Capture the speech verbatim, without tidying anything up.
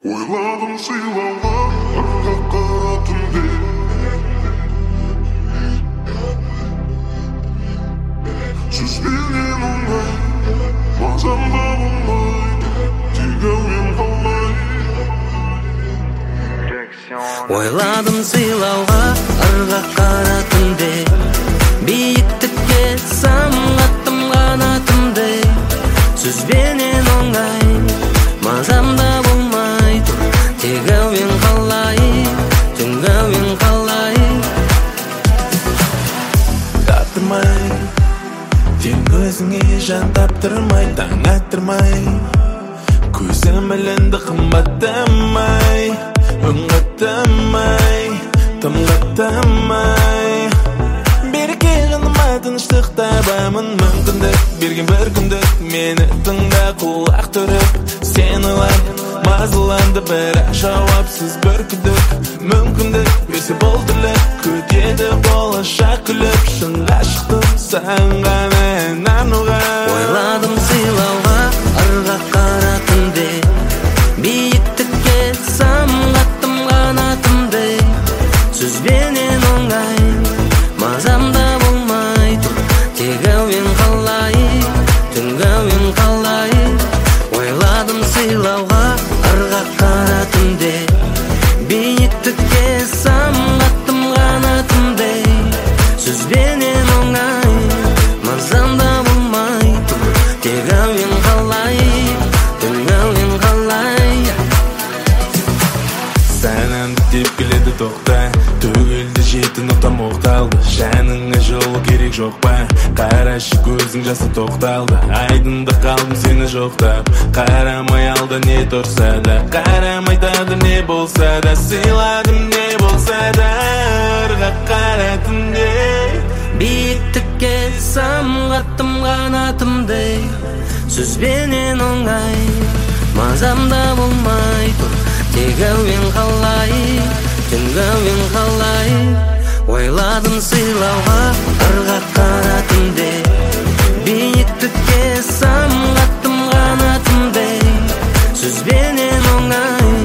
Ойладым сыйлауға ырғақ қара түнде, сөзбенен оңай мазамда болмай, тек әуен қалмай. Ойладым сыйлауға ырғақ қара түнде, биіктікке самғаттым қанатымды, сөзбенен оңай мазамда болмай тұр, тек әуен қалай, түнгі әуен қалай. Таптырмай, тек өзіңе жан таптырмай, таң аттырмай, көзім ілінді қымбаттамай, үн қаттамай, тым қаттамай. Береке жаныма тыныштық табамын, мүмкіндік берген бір күндік, мені тыңда құлақ түріп, сен ойлап мазаланды, бірақ жауапсыз бір күдік. Мүмкіндік берсе бол тірлік, күтеді болашақ күліп, шын ғашықтым саған ғана ән арнауға. Ойладым сыйлауға ырғақ қара түнде, биіктікке самғаттым қанатымды, сөзбенен оңай мазамда болмай тұр, тек әуен қалай, түнгі әуен қалай. Ойладым сыйлауға ырғақ қара түнде, биіктікке самғаттым қанатымды, сөзбенен оңай мазамда болмай тұр, тек әуен қалай, түнгі әуен қалай. Сән әнді деп келеді тоқта, төгілді жеті нота моқталды, жаныңа жолы керек жоқ па, қарашы көзің жасы тоқталды, айдында қалдым сені жоқтап, қарамай алда не тұрса да, қарамай тағдыр не болса да, сыйладым не болса да, ырғақ қара түнде, биіктікке самғаттым қанатымды, сөзбенен оңай мазамда болмай тұр, тек әуен қалай, түнгі әуен қалай. Ойладым сыйлауға ырғақ қара түнде, биіктікке самғаттым қанатымды, сөзбенен оңай